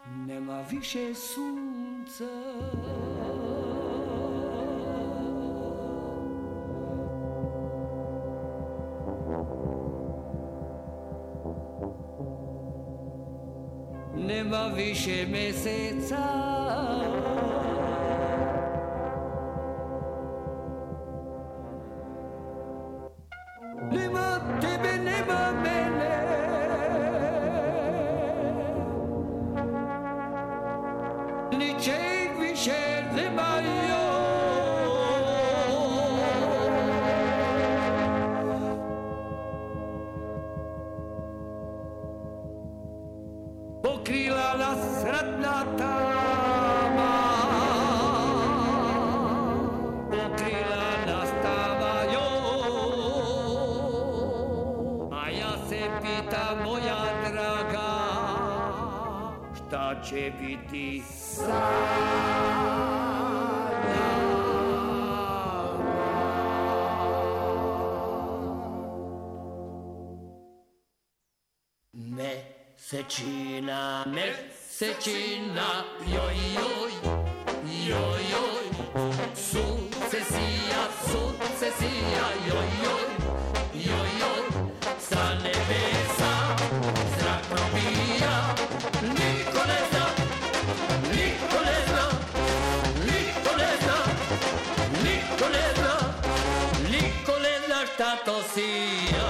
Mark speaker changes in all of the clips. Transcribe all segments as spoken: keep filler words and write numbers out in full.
Speaker 1: Nema više sunca, nema više meseca, nema tebe, nema mene, ničeg više nema joj. Pokrila nas ratna tama, pokrila nas tama joj. A ja se pitam, moja draga, šta će biti sa Mesečina, mesečina, joj, joj, joj, joj, sukcesija, sukcesija, joj, joj, joj, joj, sa nebesa zrak probija, niko ne zna, niko ne zna, niko ne zna, niko ne zna, niko ne zna šta to sija.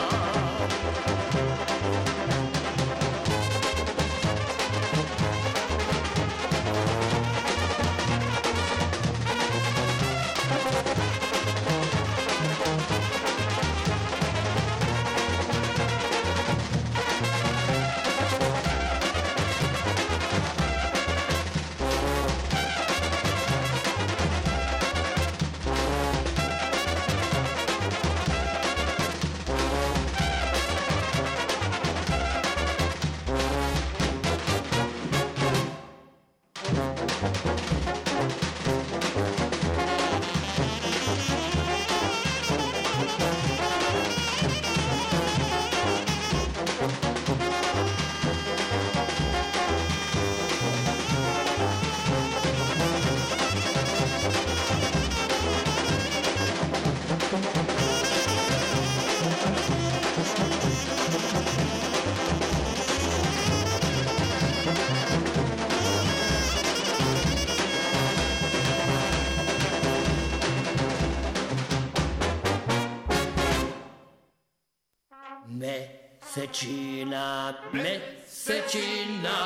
Speaker 1: Mesečina, mesečina,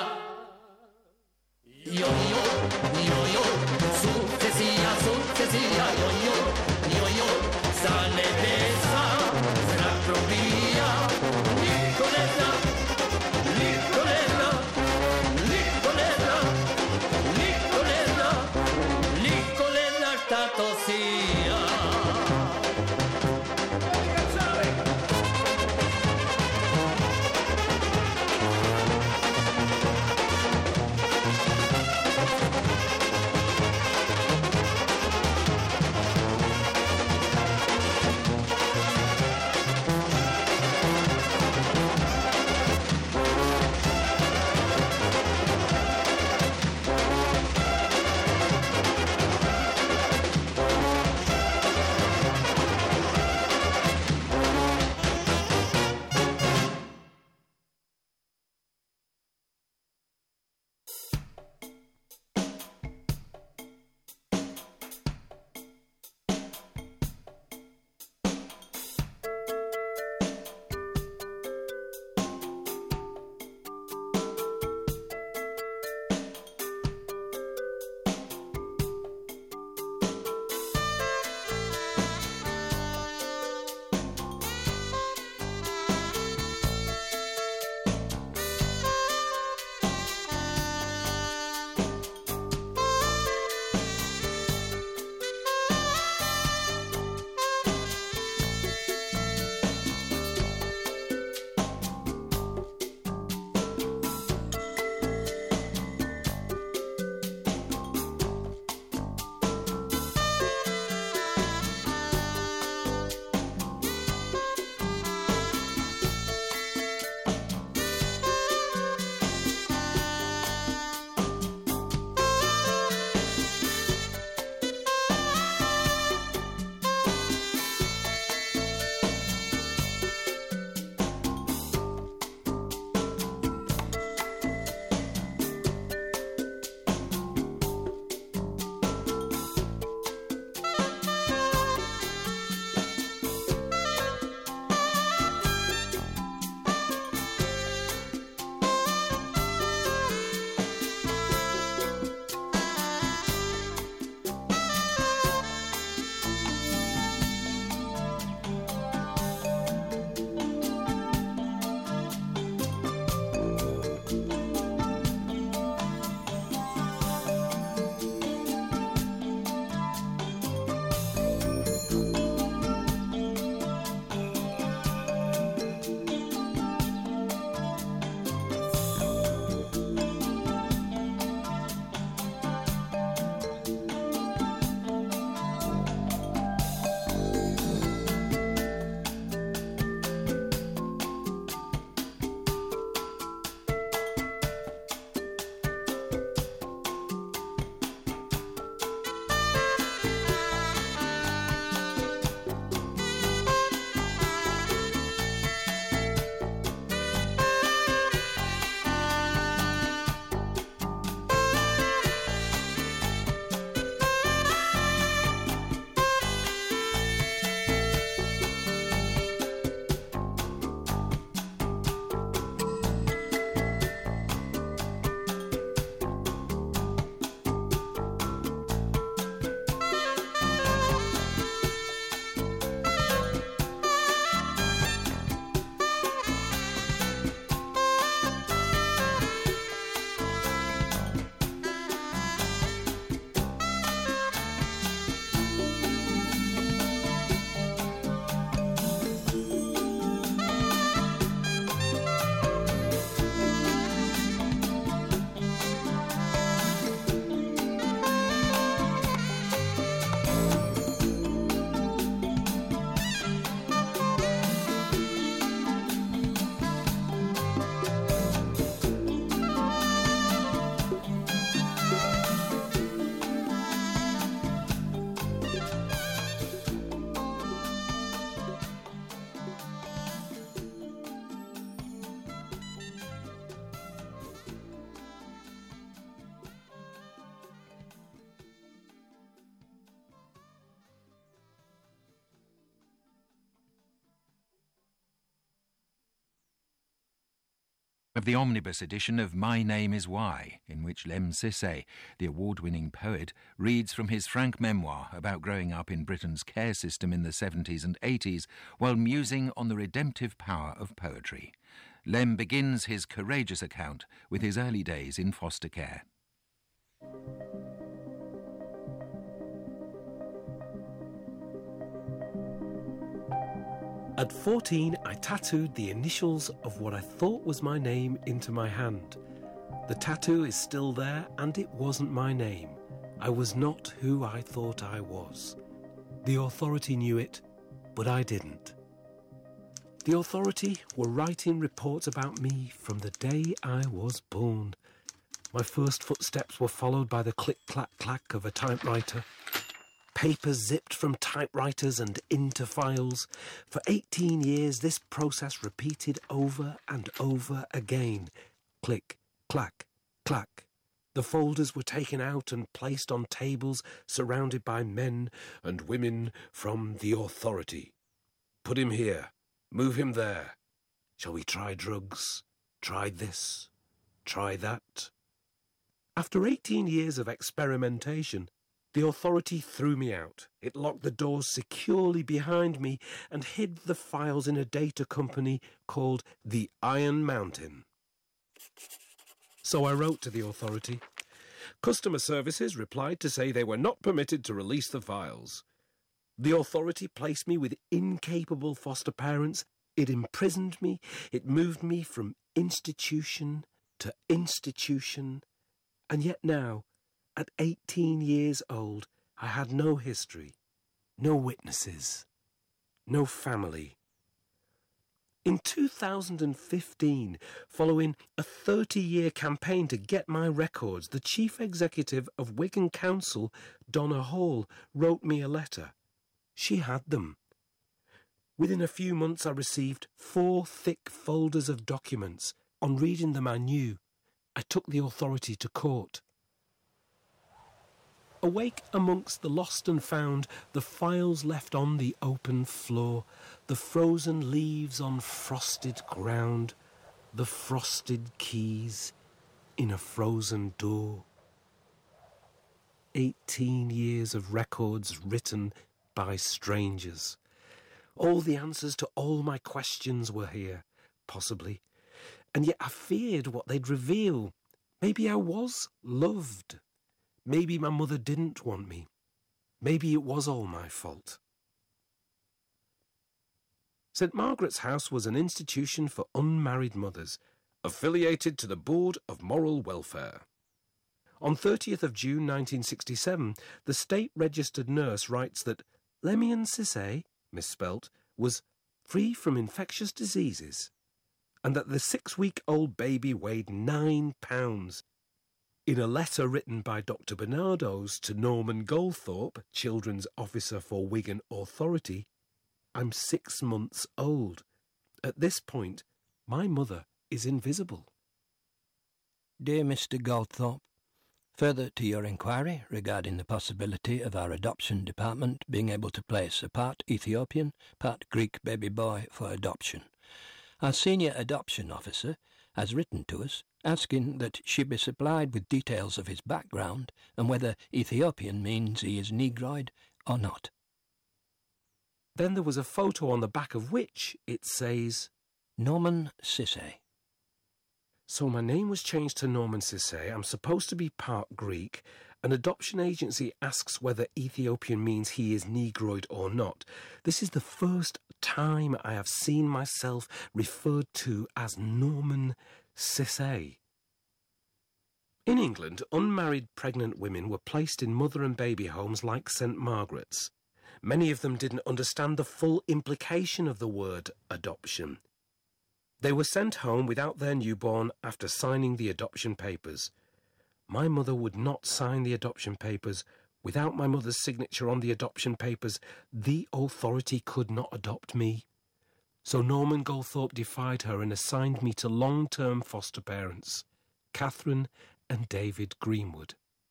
Speaker 1: joj, joj, joj, joj, sukcesija, sukcesija, joj, joj, joj, joj, sa nebesa zrak probija, niko ne zna, niko ne zna, niko ne zna, niko ne zna, niko ne zna šta to sija.
Speaker 2: of the omnibus edition of My Name is Why, in which Lemn Sissay, the award-winning poet, reads from his frank memoir about growing up in Britain's care system in the seventies and eighties while musing on the redemptive power of poetry. Lem begins his courageous account with his early days in foster care.
Speaker 3: At fourteen, I tattooed the initials of what I thought was my name into my hand. The tattoo is still there, and it wasn't my name. I was not who I thought I was. The authority knew it, but I didn't. The authority were writing reports about me from the day I was born. My first footsteps were followed by the click-clack-clack of a typewriter. Papers zipped from typewriters and into files. For eighteen years, this process repeated over and over again. Click, clack, clack. The folders were taken out and placed on tables surrounded by men and women from the authority. Put him here. Move him there. Shall we try drugs? Try this? Try that? After eighteen years of experimentation, the authority threw me out. It locked the doors securely behind me and hid the files in a data company called the Iron Mountain. So I wrote to the authority. Customer services replied to say they were not permitted to release the files. The authority placed me with incapable foster parents. It imprisoned me. It moved me from institution to institution. And yet now, at eighteen years old, I had no history, no witnesses, no family. In two thousand fifteen, following a thirty-year campaign to get my records, the chief executive of Wigan Council, Donna Hall, wrote me a letter. She had them. Within a few months I received four thick folders of documents. On reading them I knew. I took the authority to court. Awake amongst the lost and found, the files left on the open floor, the frozen leaves on frosted ground, the frosted keys in a frozen door. Eighteen years of records written by strangers. All the answers to all my questions were here, possibly, and yet I feared what they'd reveal. Maybe I was loved. Maybe my mother didn't want me. Maybe it was all my fault. Saint Margaret's House was an institution for unmarried mothers, affiliated to the Board of Moral Welfare. On thirtieth of June nineteen sixty-seven, the state-registered nurse writes that Lemn Sissay, misspelt, was free from infectious diseases, and that the six-week-old baby weighed nine pounds. In a letter written by Doctor Bernardos to Norman Goldthorpe, Children's Officer for Wigan Authority, I'm six months old. At this point, my mother is invisible.
Speaker 4: Dear Mister Goldthorpe, further to your inquiry regarding the possibility of our adoption department being able to place a part Ethiopian, part Greek baby boy for adoption, our senior adoption officer has written to us asking that she be supplied with details of his background and whether Ethiopian means he is Negroid or not.
Speaker 3: Then there was a photo on the back of which it says,
Speaker 4: Norman Sissay.
Speaker 3: So my name was changed to Norman Sissay. I'm supposed to be part Greek. An adoption agency asks whether Ethiopian means he is Negroid or not. This is the first time I have seen myself referred to as Norman Sissay. In England, unmarried pregnant women were placed in mother and baby homes like Saint Margaret's. Many of them didn't understand the full implication of the word adoption. They were sent home without their newborn after signing the adoption papers. My mother would not sign the adoption papers. Without my mother's signature on the adoption papers, the authority could not adopt me. So Norman Goldthorpe defied her and assigned me to long-term foster parents, Catherine and David Greenwood.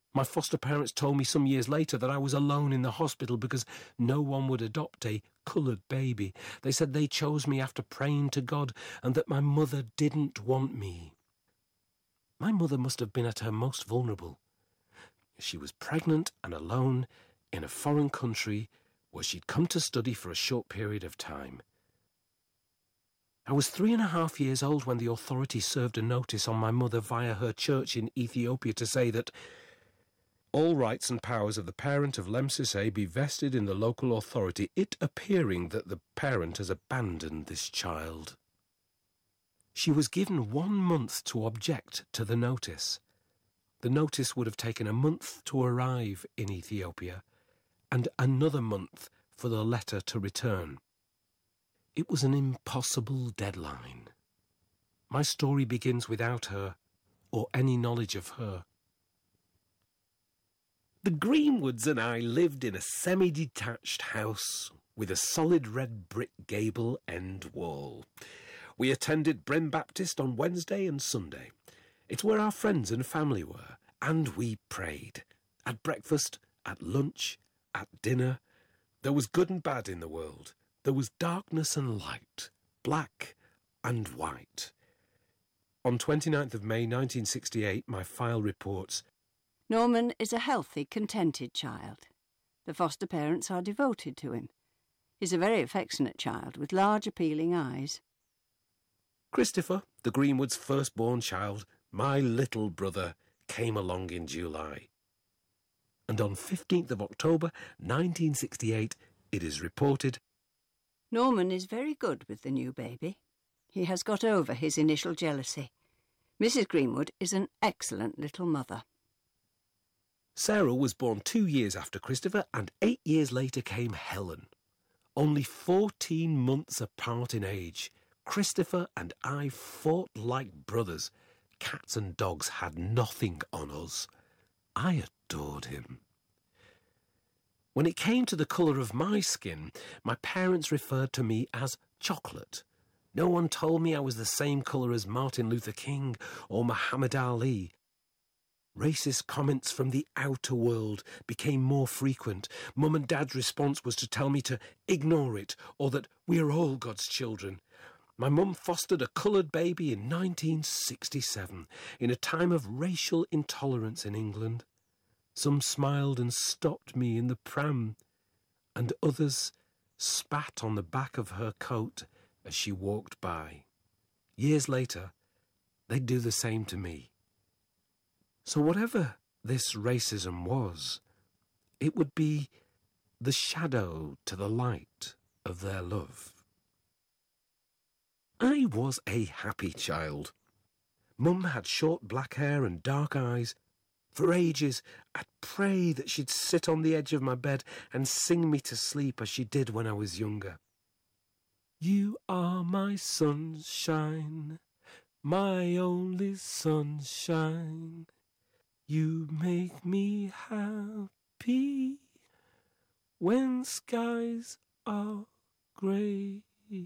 Speaker 3: My foster parents told me some years later that I was alone in the hospital because no one would adopt a coloured baby. They said they chose me after praying to God and that my mother didn't want me. My mother must have been at her most vulnerable. She was pregnant and alone in a foreign country where she'd come to study for a short period of time. I was three and a half years old when the authorities served a notice on my mother via her church in Ethiopia to say that all rights and powers of the parent of Lemsisei be vested in the local authority, it appearing that the parent has abandoned this child. She was given one month to object to the notice. The notice would have taken a month to arrive in Ethiopia and another month for the letter to return. It was an impossible deadline. My story begins without her or any knowledge of her. The Greenwoods and I lived in a semi-detached house with a solid red brick gable end wall. We attended Bryn Baptist on Wednesday and Sunday. It's where our friends and family were, and we prayed. At breakfast, at lunch, at dinner. There was good and bad in the world. There was darkness and light, black and white. On twenty-ninth of May nineteen sixty-eight, my file reports,
Speaker 5: Norman is a healthy, contented child. The foster parents are devoted to him. He's a very affectionate child with large, appealing eyes.
Speaker 3: Christopher, the Greenwoods' firstborn child, my little brother, came along in July. And on fifteenth of October nineteen sixty-eight, it is reported,
Speaker 5: Norman is very good with the new baby. He has got over his initial jealousy. Missus Greenwood is an excellent little mother.
Speaker 3: Sarah was born two years after Christopher, and eight years later came Helen. Only fourteen months apart in age, Christopher and I fought like brothers. Cats and dogs had nothing on us. I adored him. When it came to the colour of my skin, my parents referred to me as chocolate. No one told me I was the same colour as Martin Luther King or Muhammad Ali. Racist comments from the outer world became more frequent. Mum and Dad's response was to tell me to ignore it, or that we are all God's children. My mum fostered a coloured baby in nineteen sixty-seven, in a time of racial intolerance in England. Some smiled and stopped me in the pram, and others spat on the back of her coat as she walked by. Years later, they'd do the same to me. So whatever this racism was, it would be the shadow to the light of their love. I was a happy child. Mum had short black hair and dark eyes. For ages, I'd pray that she'd sit on the edge of my bed and sing me to sleep as she did when I was younger. You are my sunshine, my only sunshine. You make me happy when skies are grey.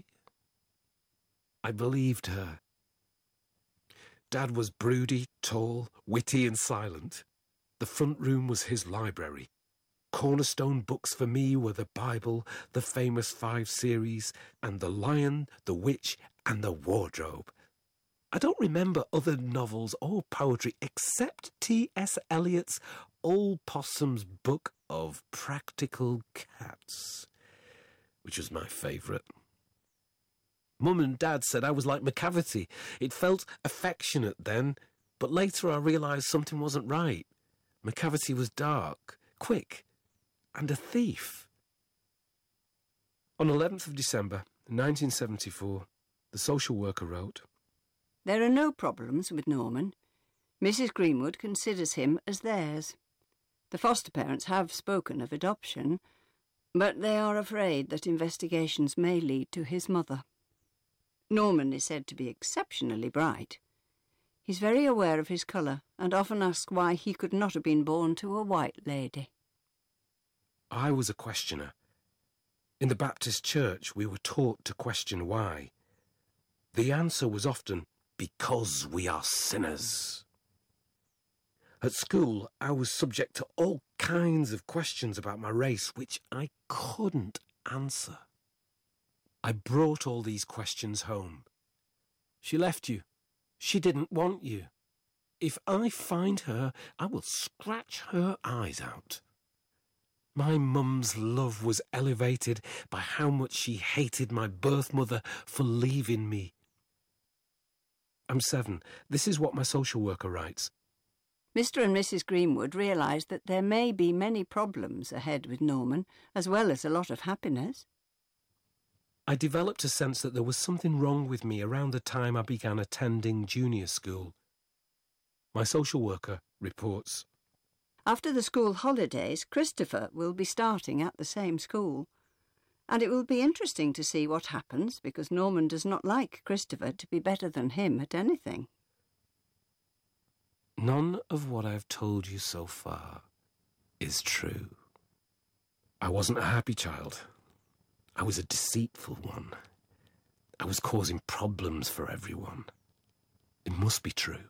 Speaker 3: I believed her. Dad was broody, tall, witty and silent. The front room was his library. Cornerstone books for me were the Bible, the famous five series, and The Lion, the Witch, and the Wardrobe. I don't remember other novels or poetry except T S Eliot's Old Possum's Book of Practical Cats, which was my favourite. Mum and Dad said I was like McCavity. It felt affectionate then, but later I realised something wasn't right. McCavity was dark, quick, and a thief. On eleventh of December, nineteen seventy-four, the social worker wrote,
Speaker 5: There are no problems with Norman. Missus Greenwood considers him as theirs. The foster parents have spoken of adoption, but they are afraid that investigations may lead to his mother. Norman is said to be exceptionally bright. He's very aware of his colour and often asks why he could not have been born to a white lady.
Speaker 3: I was a questioner. In the Baptist church, we were taught to question why. The answer was often, because we are sinners. At school, I was subject to all kinds of questions about my race, which I couldn't answer. I brought all these questions home. She left you. She didn't want you. If I find her, I will scratch her eyes out. My mum's love was elevated by how much she hated my birth mother for leaving me. I'm seven. This is what my social worker writes.
Speaker 5: Mister and Missus Greenwood realised that there may be many problems ahead with Norman, as well as a lot of happiness.
Speaker 3: I developed a sense that there was something wrong with me around the time I began attending junior school. My social worker reports.
Speaker 5: After the school holidays, Christopher will be starting at the same school. And it will be interesting to see what happens, because Norman does not like Christopher to be better than him at anything.
Speaker 3: None of what I've told you so far is true. I wasn't a happy child. I was a deceitful one. I was causing problems for everyone. It must be true.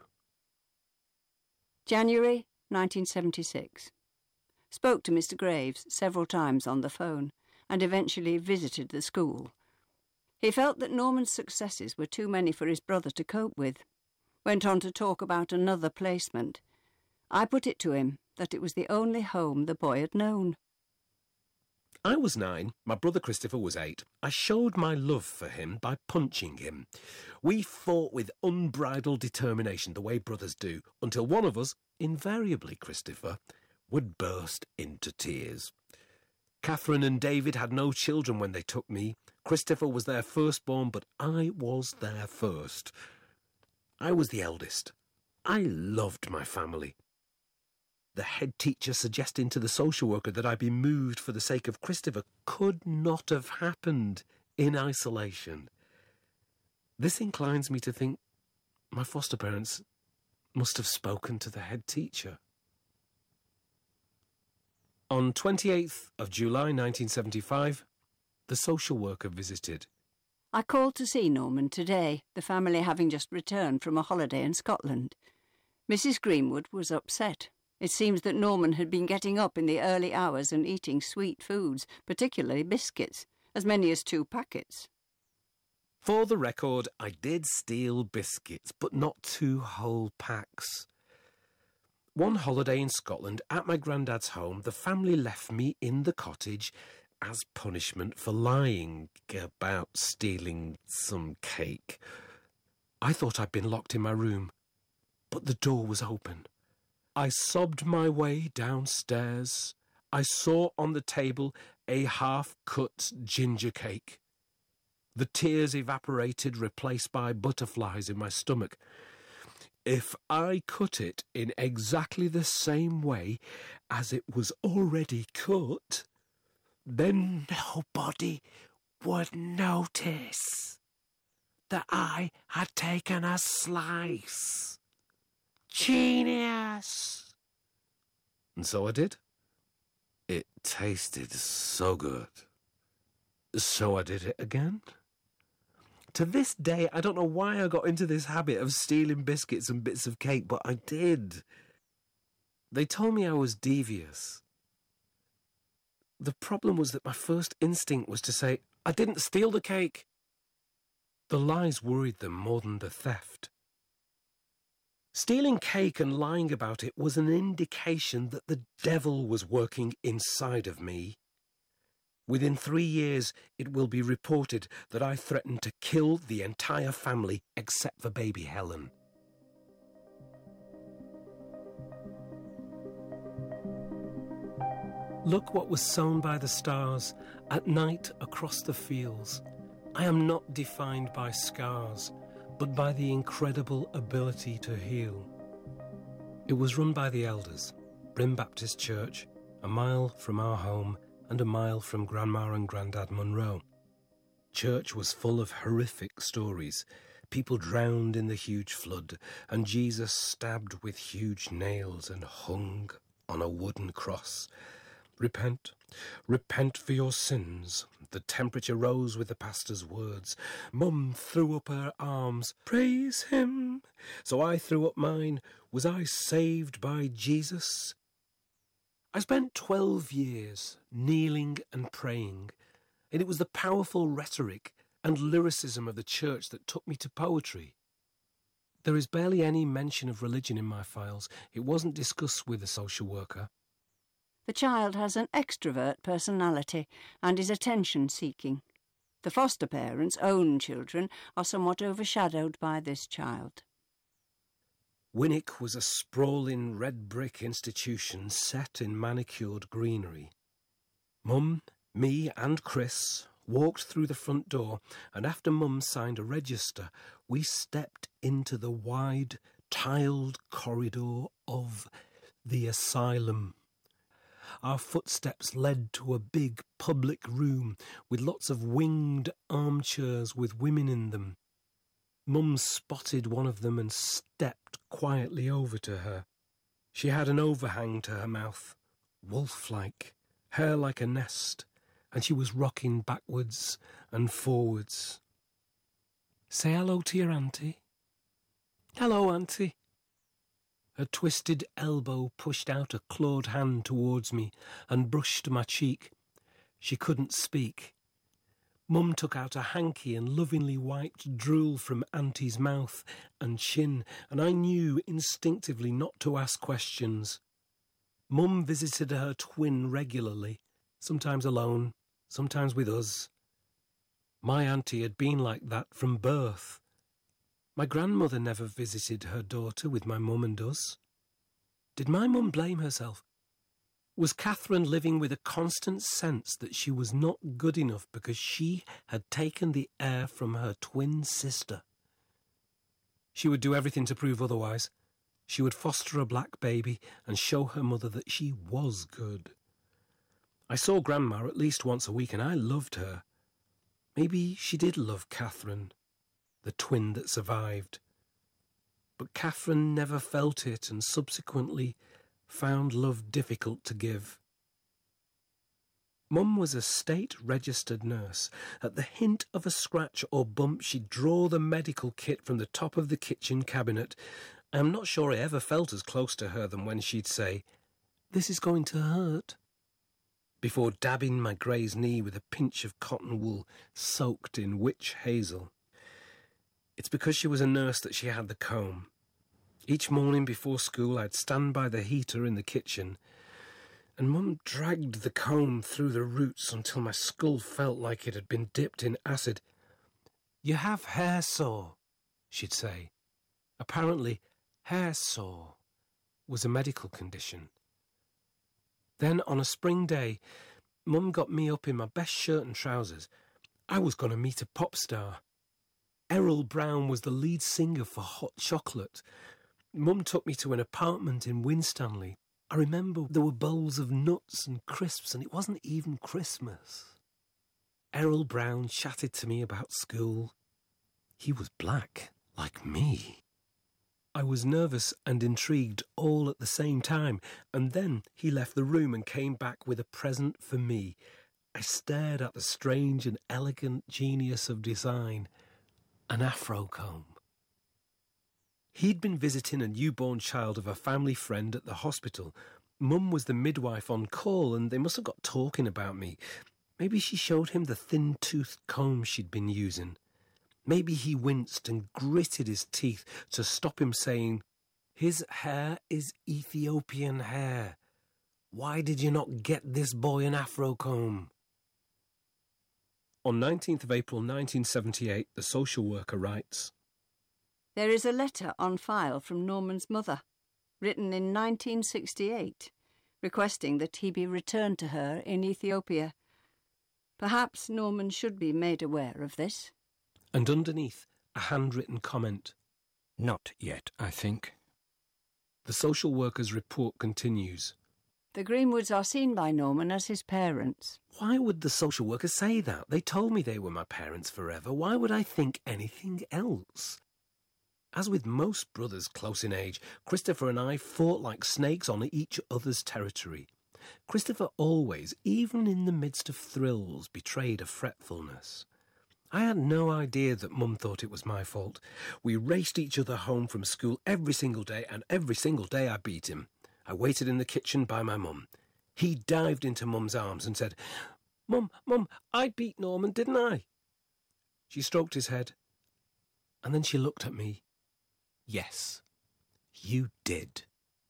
Speaker 5: January nineteen seventy-six. Spoke to Mister Graves several times on the phone and eventually visited the school. He felt that Norman's successes were too many for his brother to cope with. Went on to talk about another placement. I put it to him that it was the only home the boy had known.
Speaker 3: I was nine, my brother Christopher was eight. I showed my love for him by punching him. We fought with unbridled determination, the way brothers do, until one of us, invariably Christopher, would burst into tears. Catherine and David had no children when they took me. Christopher was their firstborn, but I was their first. I was the eldest. I loved my family. The head teacher suggesting to the social worker that I be moved for the sake of Christopher could not have happened in isolation. This inclines me to think my foster parents must have spoken to the head teacher. On twenty-eighth of July nineteen seventy-five, the social worker visited.
Speaker 5: I called to see Norman today, the family having just returned from a holiday in Scotland. Missus Greenwood was upset. It seems that Norman had been getting up in the early hours and eating sweet foods, particularly biscuits, as many as two packets.
Speaker 3: For the record, I did steal biscuits, but not two whole packs. One holiday in Scotland, at my granddad's home, the family left me in the cottage as punishment for lying about stealing some cake. I thought I'd been locked in my room, but the door was open. I sobbed my way downstairs. I saw on the table a half-cut ginger cake. The tears evaporated, replaced by butterflies in my stomach. If I cut it in exactly the same way as it was already cut, then nobody would notice that I had taken a slice. Genius! And so I did. It tasted so good. So I did it again. To this day, I don't know why I got into this habit of stealing biscuits and bits of cake, but I did. They told me I was devious. The problem was that my first instinct was to say, I didn't steal the cake. The lies worried them more than the theft. Stealing cake and lying about it was an indication that the devil was working inside of me. Within three years, it will be reported that I threatened to kill the entire family except for baby Helen. Look what was sown by the stars at night across the fields. I am not defined by scars, but by the incredible ability to heal. It was run by the elders, Bryn Baptist Church, a mile from our home and a mile from Grandma and Grandad Munro. Church was full of horrific stories. People drowned in the huge flood, and Jesus stabbed with huge nails and hung on a wooden cross. Repent, repent for your sins. The temperature rose with the pastor's words. Mum threw up her arms. Praise him. So I threw up mine. Was I saved by Jesus? I spent twelve years kneeling and praying, and it was the powerful rhetoric and lyricism of the church that took me to poetry. There is barely any mention of religion in my files. It wasn't discussed with the social worker.
Speaker 5: The child has an extrovert personality and is attention-seeking. The foster parents' own children are somewhat overshadowed by this child.
Speaker 3: Winwick was a sprawling red-brick institution set in manicured greenery. Mum, me and Chris walked through the front door, and after Mum signed a register, we stepped into the wide, tiled corridor of the asylum. Our footsteps led to a big public room with lots of winged armchairs with women in them. Mum spotted one of them and stepped quietly over to her. She had an overhang to her mouth, wolf-like, hair like a nest, and she was rocking backwards and forwards. "Say hello to your auntie." "Hello, auntie." Her twisted elbow pushed out a clawed hand towards me and brushed my cheek. She couldn't speak. Mum took out a hanky and lovingly wiped drool from Auntie's mouth and chin, and I knew instinctively not to ask questions. Mum visited her twin regularly, sometimes alone, sometimes with us. My auntie had been like that from birth. My grandmother never visited her daughter with my mum and us. Did my mum blame herself? Was Catherine living with a constant sense that she was not good enough because she had taken the air from her twin sister? She would do everything to prove otherwise. She would foster a black baby and show her mother that she was good. I saw Grandma at least once a week and I loved her. Maybe she did love Catherine, the twin that survived. But Catherine never felt it and subsequently found love difficult to give. Mum was a state-registered nurse. At the hint of a scratch or bump, she'd draw the medical kit from the top of the kitchen cabinet. I am not sure I ever felt as close to her than when she'd say, "This is going to hurt," before dabbing my Gray's knee with a pinch of cotton wool soaked in witch hazel. It's because she was a nurse that she had the comb. Each morning before school I'd stand by the heater in the kitchen, and Mum dragged the comb through the roots until my skull felt like it had been dipped in acid. "You have hair sore," she'd say. Apparently, hair sore was a medical condition. Then, on a spring day, Mum got me up in my best shirt and trousers. I was going to meet a pop star. Errol Brown was the lead singer for Hot Chocolate. Mum took me to an apartment in Winstanley. I remember there were bowls of nuts and crisps, and it wasn't even Christmas. Errol Brown chatted to me about school. He was black, like me. I was nervous and intrigued all at the same time, and then he left the room and came back with a present for me. I stared at the strange and elegant genius of design, an afro comb. He'd been visiting a newborn child of a family friend at the hospital. Mum was the midwife on call, and they must have got talking about me. Maybe she showed him the thin-toothed comb she'd been using. Maybe he winced and gritted his teeth to stop him saying, "His hair is Ethiopian hair. Why did you not get this boy an afro comb?" On nineteenth of April nineteen seventy-eight, the social worker writes,
Speaker 5: There is a letter on file from Norman's mother, written in nineteen sixty-eight, requesting that he be returned to her in Ethiopia. Perhaps Norman should be made aware of this.
Speaker 3: And underneath, a handwritten comment.
Speaker 4: Not yet, I think.
Speaker 3: The social worker's report continues.
Speaker 5: The Greenwoods are seen by Norman as his parents.
Speaker 3: Why would the social worker say that? They told me they were my parents forever. Why would I think anything else? As with most brothers close in age, Christopher and I fought like snakes on each other's territory. Christopher always, even in the midst of thrills, betrayed a fretfulness. I had no idea that Mum thought it was my fault. We raced each other home from school every single day, and every single day I beat him. I waited in the kitchen by my mum. He dived into Mum's arms and said, "Mum, Mum, I beat Norman, didn't I?" She stroked his head, and then she looked at me. "Yes, you did."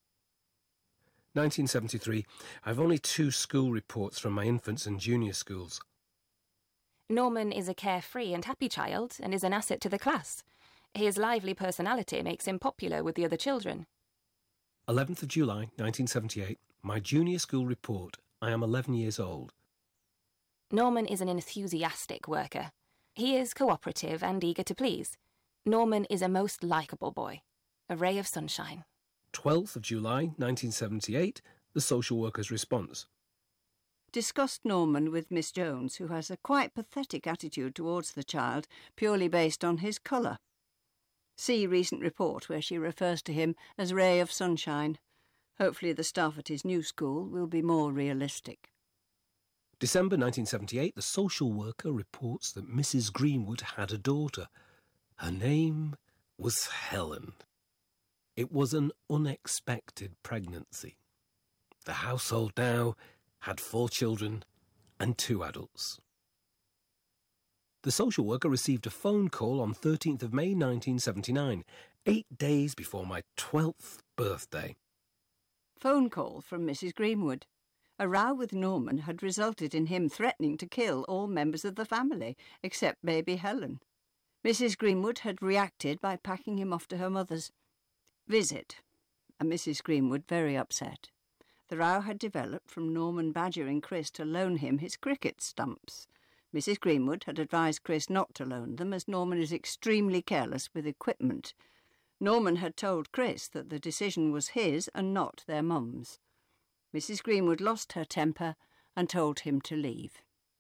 Speaker 3: nineteen seventy-three. I've only two school reports from my infants and junior schools.
Speaker 6: Norman is a carefree and happy child and is an asset to the class. His lively personality makes him popular with the other children.
Speaker 3: eleventh of July, nineteen seventy-eight. My junior school report. I am eleven years old.
Speaker 6: Norman is an enthusiastic worker. He is cooperative and eager to please. Norman is a most likeable boy, a ray of sunshine.
Speaker 3: twelfth of July, nineteen seventy-eight. The social worker's response.
Speaker 5: Discussed Norman with Miss Jones, who has a quite pathetic attitude towards the child, purely based on his colour. See recent report where she refers to him as ray of sunshine. Hopefully the staff at his new school will be more realistic.
Speaker 3: December nineteen seventy-eight. The social worker reports that Missus Greenwood had a daughter. Her name was Helen. It was an unexpected pregnancy. The household now had four children and two adults. The social worker received a phone call on thirteenth of May nineteen seventy-nine, eight days before my twelfth birthday.
Speaker 5: Phone call from Missus Greenwood. A row with Norman had resulted in him threatening to kill all members of the family, except baby Helen. Missus Greenwood had reacted by packing him off to her mother's. Visit, and Missus Greenwood very upset. The row had developed from Norman badgering Chris to loan him his cricket stumps. Missus Greenwood had advised Chris not to loan them, as Norman is extremely careless with equipment. Norman had told Chris that the decision was his and not their mum's. Missus Greenwood lost her temper and told him to leave.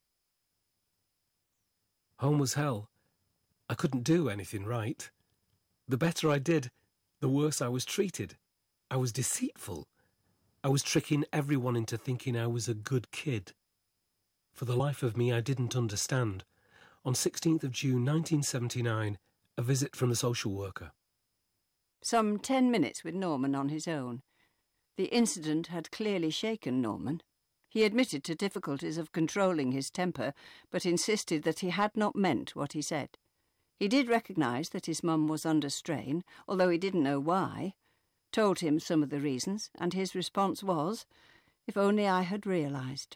Speaker 3: Home was hell. I couldn't do anything right. The better I did, the worse I was treated. I was deceitful. I was tricking everyone into thinking I was a good kid. For the life of me, I didn't understand. On sixteenth of June nineteen seventy-nine, a visit from the social worker.
Speaker 5: Some ten minutes with Norman on his own. The incident had clearly shaken Norman. He admitted to difficulties of controlling his temper, but insisted that he had not meant what he said. He did recognise that his mum was under strain, although he didn't know why. Told him some of the reasons, and his response was, "If only I had realised."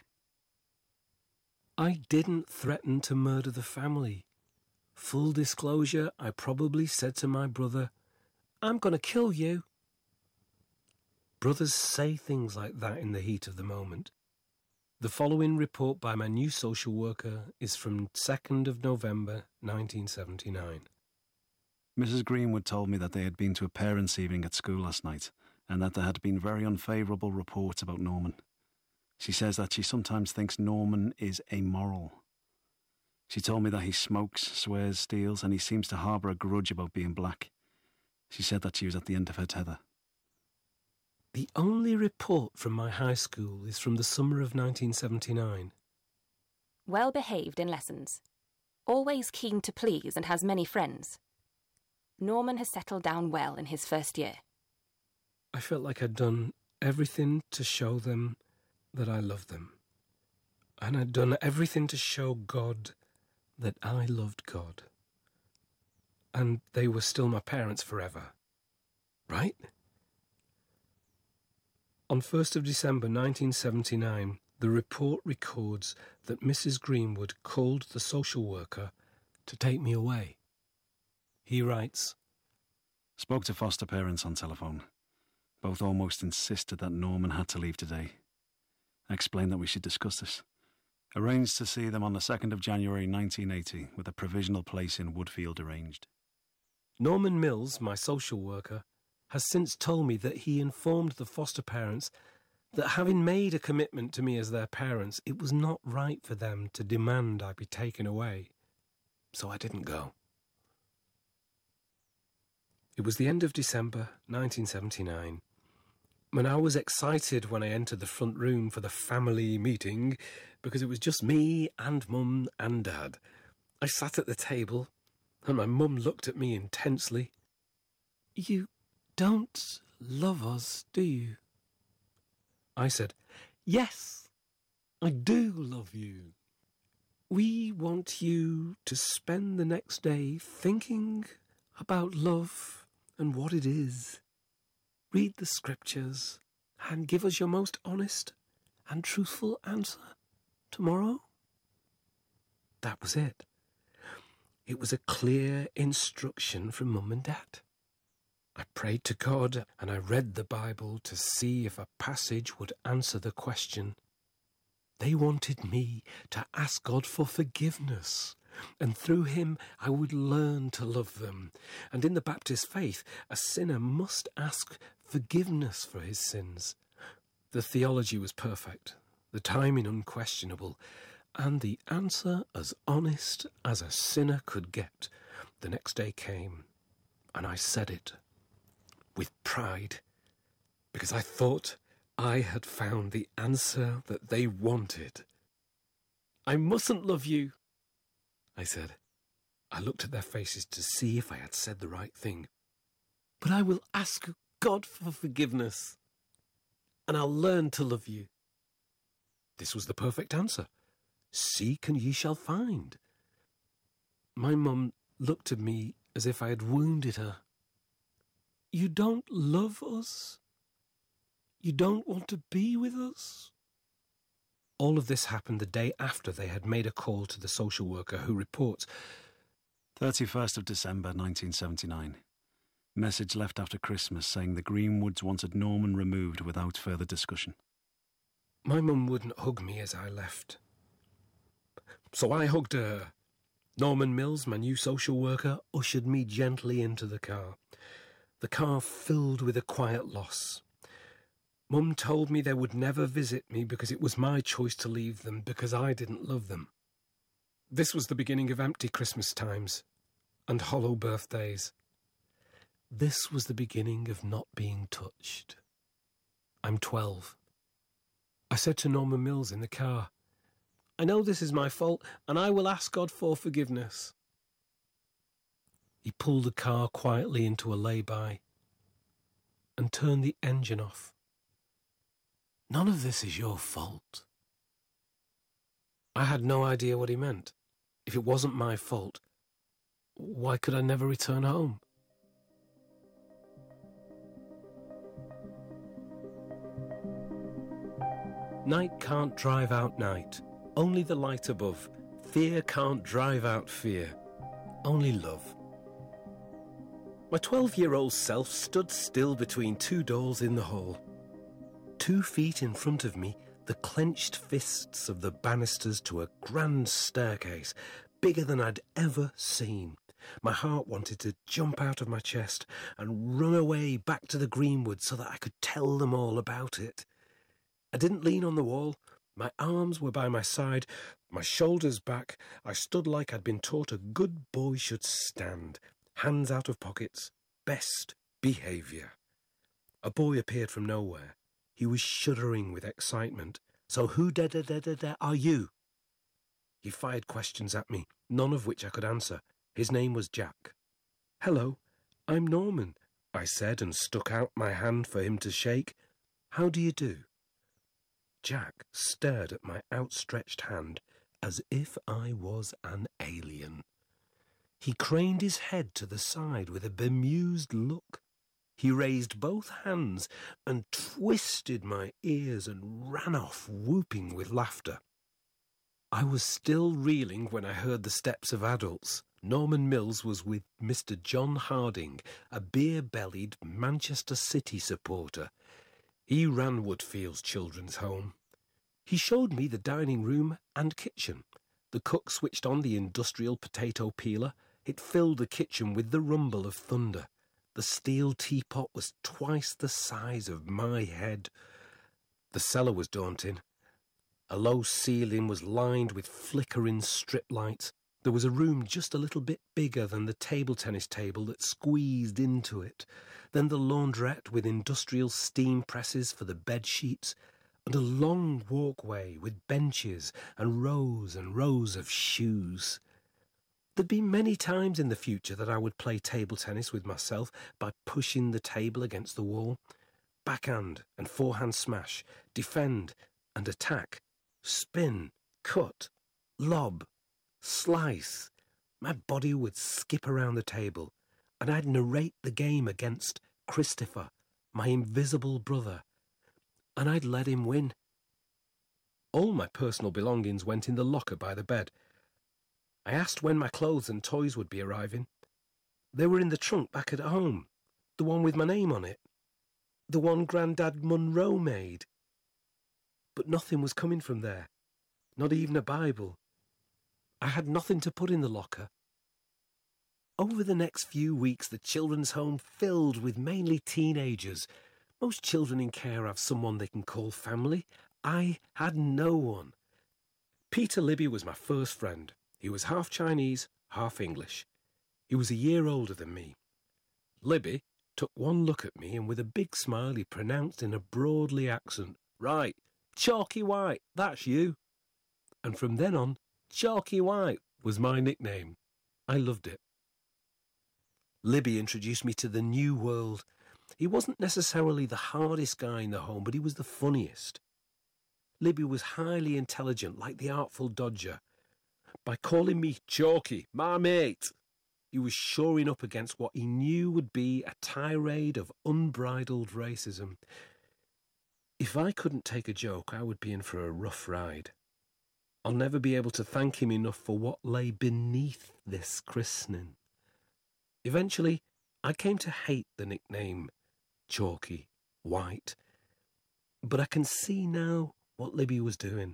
Speaker 3: I didn't threaten to murder the family. Full disclosure, I probably said to my brother, "I'm going to kill you." Brothers say things like that in the heat of the moment. The following report by my new social worker is from second of November nineteen seventy-nine.
Speaker 7: Missus Greenwood told me that they had been to a parents' evening at school last night and that there had been very unfavourable reports about Norman. She says that she sometimes thinks Norman is amoral. She told me that he smokes, swears, steals, and he seems to harbour a grudge about being black. She said that she was at the end of her tether.
Speaker 3: The only report from my high school is from the summer of nineteen seventy-nine.
Speaker 6: Well behaved in lessons. Always keen to please and has many friends. Norman has settled down well in his first year.
Speaker 3: I felt like I'd done everything to show them that I loved them. And I'd done everything to show God that I loved God. And they were still my parents forever. Right? On first of December nineteen seventy-nine, the report records that Missus Greenwood called the social worker to take me away. He writes,
Speaker 7: Spoke to foster parents on telephone. Both almost insisted that Norman had to leave today. I explained that we should discuss this. Arranged to see them on the second of January nineteen eighty, with a provisional place in Woodfield arranged.
Speaker 3: Norman Mills, my social worker, has since told me that he informed the foster parents that having made a commitment to me as their parents, it was not right for them to demand I be taken away. So I didn't go. It was the end of December nineteen seventy-nine. And I was excited when I entered the front room for the family meeting because it was just me and Mum and Dad. I sat at the table and my mum looked at me intensely. "You don't love us, do you?" I said, "Yes, I do love you. We want you to spend the next day thinking about love and what it is. Read the scriptures and give us your most honest and truthful answer tomorrow." That was it. It was a clear instruction from Mum and Dad. I prayed to God and I read the Bible to see if a passage would answer the question. They wanted me to ask God for forgiveness, and through him I would learn to love them. And in the Baptist faith, a sinner must ask forgiveness for his sins. The theology was perfect, the timing unquestionable, and the answer as honest as a sinner could get. The next day came, and I said it with pride, because I thought I had found the answer that they wanted. "I mustn't love you," I said. I looked at their faces to see if I had said the right thing. "But I will ask God for forgiveness, and I'll learn to love you." This was the perfect answer. Seek and ye shall find. My mum looked at me as if I had wounded her. "You don't love us? You don't want to be with us?" All of this happened the day after they had made a call to the social worker, who reports,
Speaker 7: thirty-first of December nineteen seventy-nine. Message left after Christmas saying the Greenwoods wanted Norman removed without further discussion.
Speaker 3: My mum wouldn't hug me as I left, so I hugged her. Norman Mills, my new social worker, ushered me gently into the car. The car filled with a quiet loss. Mum told me they would never visit me because it was my choice to leave them because I didn't love them. This was the beginning of empty Christmas times and hollow birthdays. This was the beginning of not being touched. I'm twelve. I said to Norman Mills in the car, "I know this is my fault, and I will ask God for forgiveness." He pulled the car quietly into a lay-by and turned the engine off. "None of this is your fault." I had no idea what he meant. If it wasn't my fault, why could I never return home? Night can't drive out night, only the light above. Fear can't drive out fear, only love. My twelve-year-old self stood still between two doors in the hall. Two feet in front of me, the clenched fists of the banisters to a grand staircase, bigger than I'd ever seen. My heart wanted to jump out of my chest and run away back to the Greenwood so that I could tell them all about it. I didn't lean on the wall. My arms were by my side, my shoulders back. I stood like I'd been taught a good boy should stand, hands out of pockets, best behaviour. A boy appeared from nowhere. He was shuddering with excitement. "So who da da da da da are you?" He fired questions at me, none of which I could answer. His name was Jack. "Hello, I'm Norman," I said, and stuck out my hand for him to shake. "How do you do?" Jack stared at my outstretched hand as if I was an alien. He craned his head to the side with a bemused look. He raised both hands and twisted my ears and ran off, whooping with laughter. I was still reeling when I heard the steps of adults. Norman Mills was with Mister John Harding, a beer-bellied Manchester City supporter. He ran Woodfield's Children's Home. He showed me the dining room and kitchen. The cook switched on the industrial potato peeler. It filled the kitchen with the rumble of thunder. The steel teapot was twice the size of my head. The cellar was daunting. A low ceiling was lined with flickering strip lights. There was a room just a little bit bigger than the table tennis table that squeezed into it, then the laundrette with industrial steam presses for the bed sheets, and a long walkway with benches and rows and rows of shoes. There'd be many times in the future that I would play table tennis with myself by pushing the table against the wall. Backhand and forehand smash, defend and attack, spin, cut, lob, slice. My body would skip around the table, and I'd narrate the game against Christopher, my invisible brother, and I'd let him win. All my personal belongings went in the locker by the bed. I asked when my clothes and toys would be arriving. They were in the trunk back at home, the one with my name on it, the one Grandad Munro made. But nothing was coming from there, not even a Bible. I had nothing to put in the locker. Over the next few weeks, the children's home filled with mainly teenagers. Most children in care have someone they can call family. I had no one. Peter Libby was my first friend. He was half Chinese, half English. He was a year older than me. Libby took one look at me, and with a big smile he pronounced in a broadly accent, "Right, Chalky White, that's you." And from then on, Chalky White was my nickname. I loved it. Libby introduced me to the new world. He wasn't necessarily the hardest guy in the home, but he was the funniest. Libby was highly intelligent, like the Artful Dodger. By calling me Chalky, my mate, he was shoring up against what he knew would be a tirade of unbridled racism. If I couldn't take a joke, I would be in for a rough ride. I'll never be able to thank him enough for what lay beneath this christening. Eventually, I came to hate the nickname Chalky White, but I can see now what Libby was doing.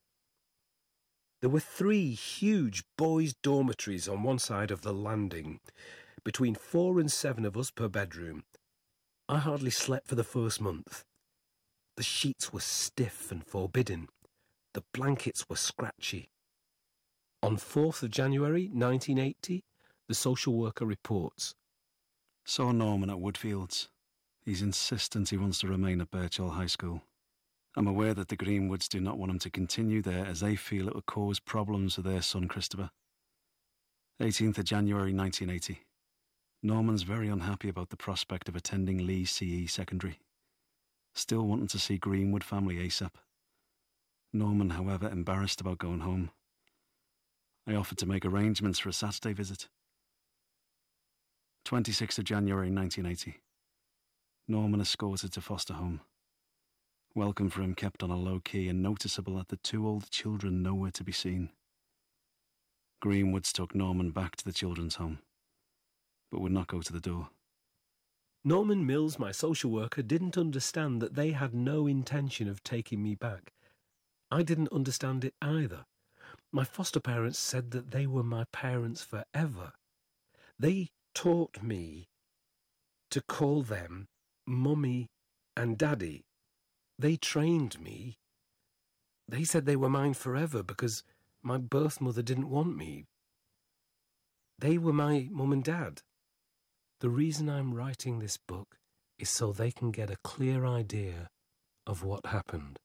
Speaker 3: There were three huge boys' dormitories on one side of the landing, between four and seven of us per bedroom. I hardly slept for the first month. The sheets were stiff and forbidding. The blankets were scratchy. On fourth of January nineteen eighty, the social worker reports.
Speaker 7: Saw Norman at Woodfields. He's insistent he wants to remain at Birchall High School. I'm aware that the Greenwoods do not want him to continue there as they feel it would cause problems for their son Christopher. eighteenth of January nineteen eighty. Norman's very unhappy about the prospect of attending Lee C E Secondary. Still wanting to see Greenwood family ASAP. Norman, however, embarrassed about going home. I offered to make arrangements for a Saturday visit. twenty-sixth of January nineteen eighty. Norman escorted to foster home. Welcome for him kept on a low key and noticeable that the two older children nowhere to be seen. Greenwoods took Norman back to the children's home, but would not go to the door.
Speaker 3: Norman Mills, my social worker, didn't understand that they had no intention of taking me back. I didn't understand it either. My foster parents said that they were my parents forever. They taught me to call them Mummy and Daddy. They trained me. They said they were mine forever because my birth mother didn't want me. They were my mum and dad. The reason I'm writing this book is so they can get a clear idea of what happened.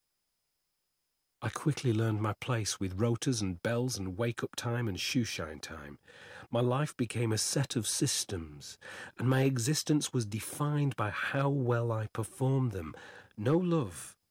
Speaker 3: I quickly learned my place with rotors and bells and wake-up time and shoeshine time. My life became a set of systems, and my existence was defined by how well I performed them. No love,